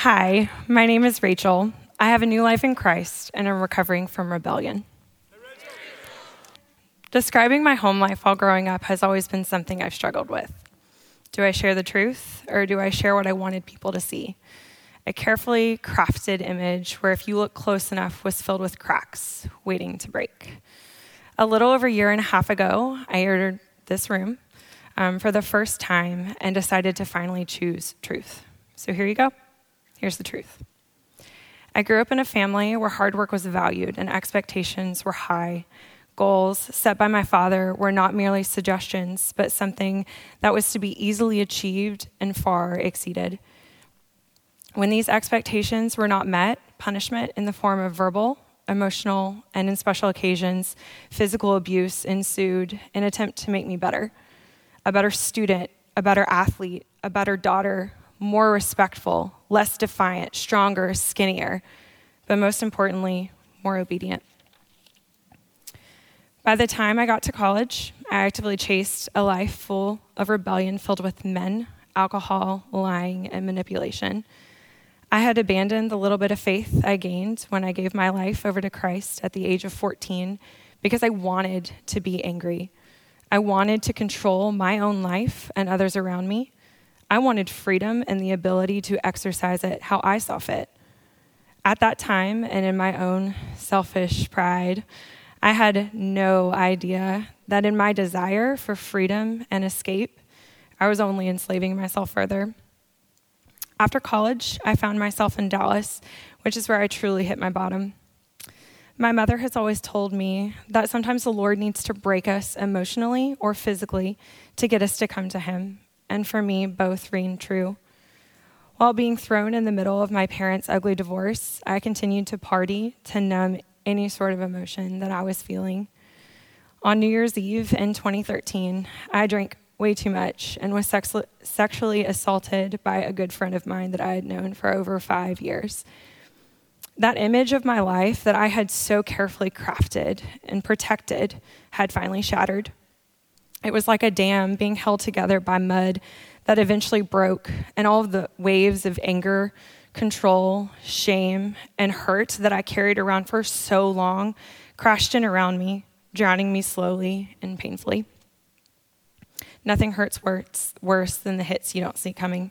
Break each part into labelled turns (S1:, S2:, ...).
S1: Hi, my name is Rachel. I have a new life in Christ and I'm recovering from rebellion. Describing my home life while growing up has always been something I've struggled with. Do I share the truth or do I share what I wanted people to see? A carefully crafted image where if you look close enough was filled with cracks waiting to break. A little over a year and a half ago, I entered this room for the first time and decided to finally choose truth. So here you go. Here's the truth. I grew up in a family where hard work was valued and expectations were high. Goals set by my father were not merely suggestions, but something that was to be easily achieved and far exceeded. When these expectations were not met, punishment in the form of verbal, emotional, and in special occasions, physical abuse ensued in an attempt to make me better. A better student, a better athlete, a better daughter, more respectful, less defiant, stronger, skinnier, but most importantly, more obedient. By the time I got to college, I actively chased a life full of rebellion filled with men, alcohol, lying, and manipulation. I had abandoned the little bit of faith I gained when I gave my life over to Christ at the age of 14 because I wanted to be angry. I wanted to control my own life and others around me. I wanted freedom and the ability to exercise it how I saw fit. At that time, and in my own selfish pride, I had no idea that in my desire for freedom and escape, I was only enslaving myself further. After college, I found myself in Dallas, which is where I truly hit my bottom. My mother has always told me that sometimes the Lord needs to break us emotionally or physically to get us to come to Him. And for me, both ring true. While being thrown in the middle of my parents' ugly divorce, I continued to party to numb any sort of emotion that I was feeling. On New Year's Eve in 2013, I drank way too much and was sexually assaulted by a good friend of mine that I had known for over 5 years. That image of my life that I had so carefully crafted and protected had finally shattered. It was like a dam being held together by mud that eventually broke, and all of the waves of anger, control, shame, and hurt that I carried around for so long crashed in around me, drowning me slowly and painfully. Nothing hurts worse than the hits you don't see coming.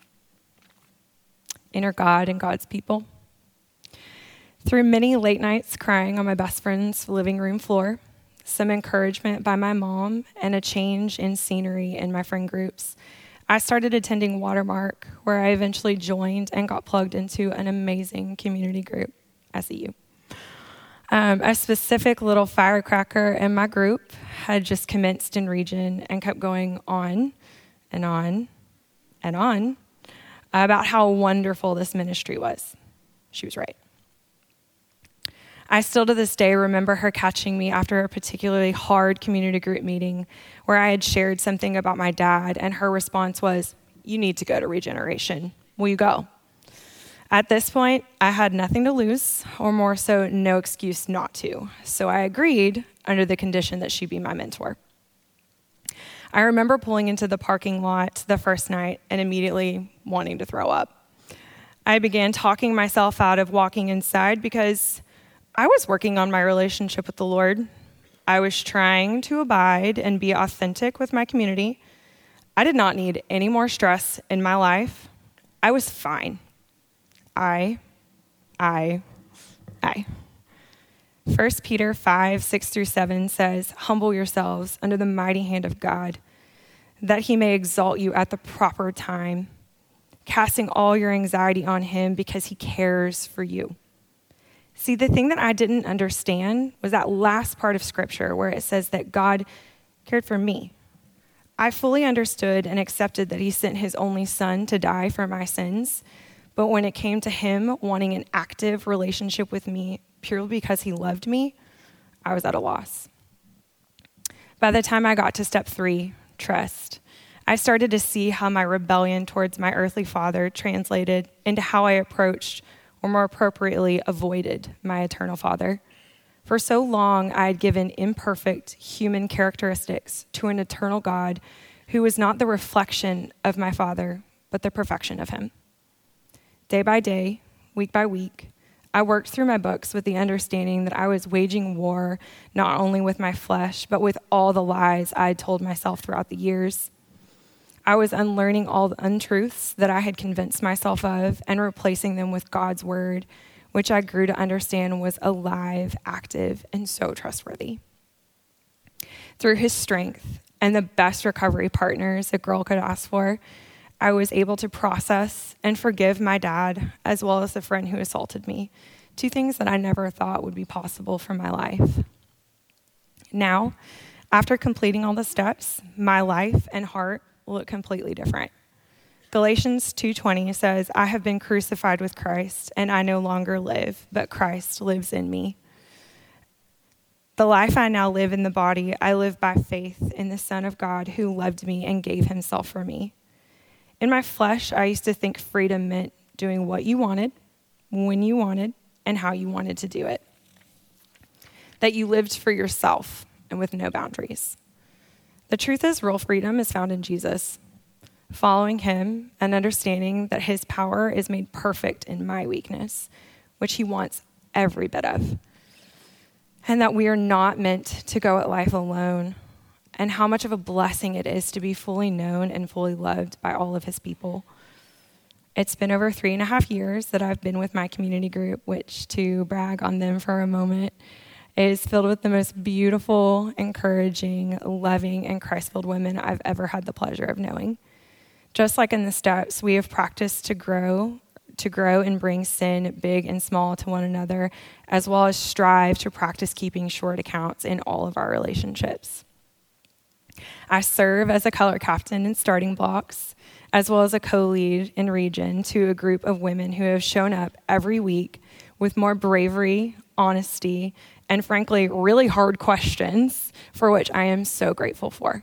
S1: Enter God and God's people. Through many late nights crying on my best friend's living room floor, some encouragement by my mom, and a change in scenery in my friend groups, I started attending Watermark, where I eventually joined and got plugged into an amazing community group, SEU. A specific little firecracker in my group had just commenced in region and kept going on and on and on about how wonderful this ministry was. She was right. I still to this day remember her catching me after a particularly hard community group meeting where I had shared something about my dad, and her response was, "You need to go to Regeneration. Will you go?" At this point, I had nothing to lose, or more so, no excuse not to. So I agreed under the condition that she be my mentor. I remember pulling into the parking lot the first night and immediately wanting to throw up. I began talking myself out of walking inside because I was working on my relationship with the Lord. I was trying to abide and be authentic with my community. I did not need any more stress in my life. I was fine. I. 1 Peter 5, 6-7 says, "Humble yourselves under the mighty hand of God, that He may exalt you at the proper time, casting all your anxiety on Him because He cares for you." See, the thing that I didn't understand was that last part of Scripture where it says that God cared for me. I fully understood and accepted that He sent His only Son to die for my sins, but when it came to Him wanting an active relationship with me purely because He loved me, I was at a loss. By the time I got to step 3, trust, I started to see how my rebellion towards my earthly father translated into how I approached, or more appropriately, avoided my eternal Father. For so long, I had given imperfect human characteristics to an eternal God who was not the reflection of my Father, but the perfection of Him. Day by day, week by week, I worked through my books with the understanding that I was waging war not only with my flesh, but with all the lies I had told myself throughout the years. I was unlearning all the untruths that I had convinced myself of and replacing them with God's word, which I grew to understand was alive, active, and so trustworthy. Through his strength and the best recovery partners a girl could ask for, I was able to process and forgive my dad, as well as the friend who assaulted me, two things that I never thought would be possible for my life. Now, after completing all the steps, my life and heart look completely different. Galatians 2:20 says, "I have been crucified with Christ, and I no longer live, but Christ lives in me. The life I now live in the body, I live by faith in the Son of God who loved me and gave himself for me." In my flesh, I used to think freedom meant doing what you wanted, when you wanted, and how you wanted to do it. That you lived for yourself and with no boundaries. The truth is, real freedom is found in Jesus. Following him and understanding that his power is made perfect in my weakness, which he wants every bit of. And that we are not meant to go at life alone, and how much of a blessing it is to be fully known and fully loved by all of his people. It's been over 3.5 years that I've been with my community group, which, to brag on them for a moment, is filled with the most beautiful, encouraging, loving, and Christ-filled women I've ever had the pleasure of knowing. Just like in the steps, we have practiced to grow and bring sin, big and small, to one another, as well as strive to practice keeping short accounts in all of our relationships. I serve as a color captain in Starting Blocks, as well as a co-lead in Region to a group of women who have shown up every week with more bravery, honesty, and frankly, really hard questions, for which I am so grateful for.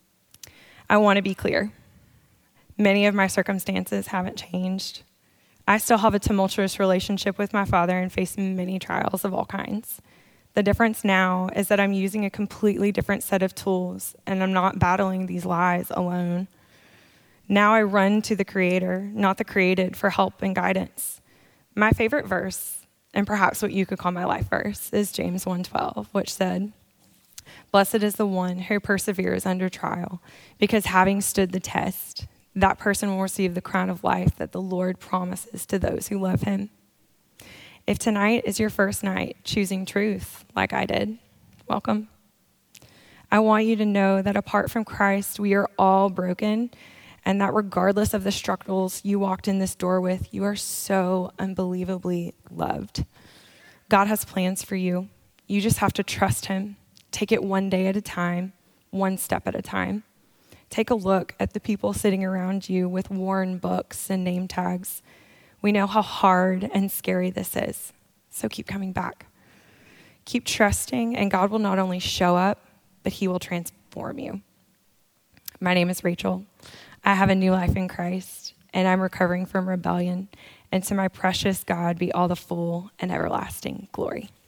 S1: I want to be clear. Many of my circumstances haven't changed. I still have a tumultuous relationship with my father and face many trials of all kinds. The difference now is that I'm using a completely different set of tools, and I'm not battling these lies alone. Now I run to the Creator, not the created, for help and guidance. My favorite verse, and perhaps what you could call my life verse, is James 1:12, which said, "Blessed is the one who perseveres under trial, because having stood the test, that person will receive the crown of life that the Lord promises to those who love him." If tonight is your first night choosing truth, like I did, welcome. I want you to know that apart from Christ, we are all broken, and that regardless of the struggles you walked in this door with, you are so unbelievably loved. God has plans for you. You just have to trust him. Take it one day at a time, one step at a time. Take a look at the people sitting around you with worn books and name tags. We know how hard and scary this is, so keep coming back. Keep trusting, and God will not only show up, but he will transform you. My name is Rachel. I have a new life in Christ, and I'm recovering from rebellion. And to my precious God be all the full and everlasting glory.